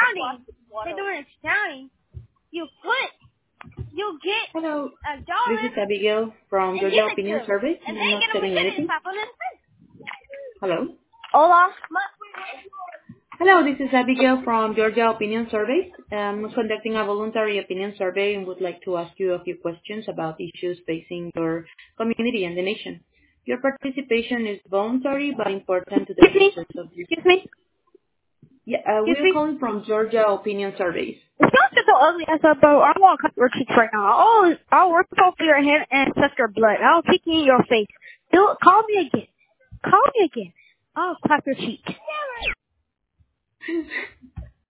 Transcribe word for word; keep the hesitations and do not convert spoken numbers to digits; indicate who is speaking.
Speaker 1: astounding. They're doing astounding. You quit. You get
Speaker 2: Hello,
Speaker 1: a dollar.
Speaker 2: this is Abigail from
Speaker 1: and
Speaker 2: Georgia
Speaker 1: give it
Speaker 2: Opinion
Speaker 1: to 'em.
Speaker 2: Survey.
Speaker 1: And
Speaker 2: I'm
Speaker 1: they
Speaker 2: not
Speaker 1: get a
Speaker 2: selling
Speaker 1: machete and
Speaker 2: anything.
Speaker 1: slap them in the face.
Speaker 2: Hello.
Speaker 1: Hola.
Speaker 2: Hello, this is Abigail from Georgia Opinion Survey. I'm conducting a voluntary opinion survey and would like to ask you a few questions about issues facing your community and the nation. Your participation is voluntary but important to the
Speaker 1: Excuse me.
Speaker 2: success of your...
Speaker 1: Excuse me.
Speaker 2: Yeah, uh,
Speaker 1: Excuse
Speaker 2: we're
Speaker 1: me.
Speaker 2: calling from Georgia Opinion Surveys.
Speaker 1: It's not so ugly as a bro. I want to cut your cheeks right now. I'll, I'll rip off your hand and suck your blood. I'll kick you in your face. Do it. Call me again. Call me again. I'll clap your cheek.